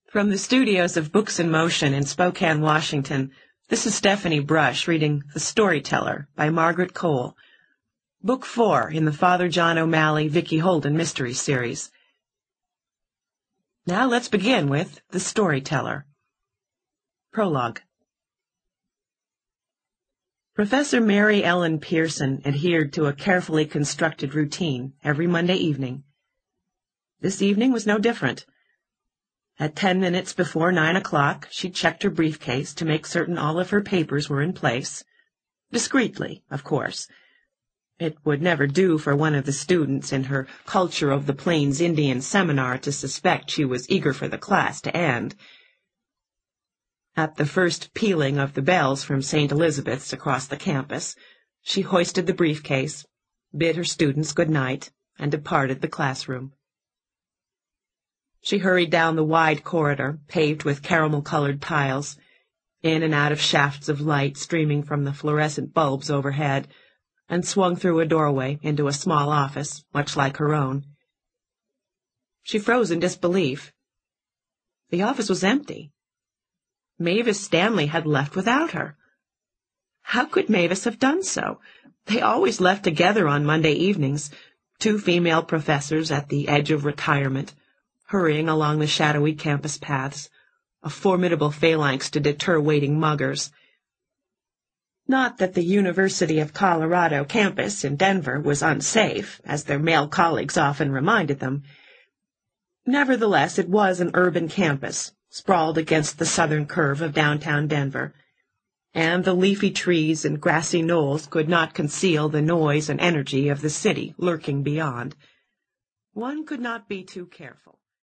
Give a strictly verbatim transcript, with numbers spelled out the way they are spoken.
From the studios of Books in Motion in Spokane, Washington, this is Stephanie Brush reading The Storyteller by Margaret Cole, Book four in the Father John O'Malley, Vicki Holden mystery series. Now let's begin with The Storyteller. Prologue. Professor Mary Ellen Pearson adhered to a carefully constructed routine every Monday evening. This evening was no different. At ten minutes before nine o'clock, she checked her briefcase to make certain all of her papers were in place. Discreetly, of course. It would never do for one of the students in her Culture of the Plains Indian seminar to suspect she was eager for the class to end. At the first pealing of the bells from Saint Elizabeth's across the campus, she hoisted the briefcase, bid her students good night, and departed the classroom. She hurried down the wide corridor, paved with caramel-colored tiles, in and out of shafts of light streaming from the fluorescent bulbs overhead, and swung through a doorway into a small office, much like her own. She froze in disbelief. The office was empty. Mavis Stanley had left without her. How could Mavis have done so? They always left together on Monday evenings, two female professors at the edge of retirement, hurrying along the shadowy campus paths, a formidable phalanx to deter waiting muggers. Not that the University of Colorado campus in Denver was unsafe, as their male colleagues often reminded them. Nevertheless, it was an urban campus, sprawled against the southern curve of downtown Denver, and the leafy trees and grassy knolls could not conceal the noise and energy of the city lurking beyond. One could not be too careful.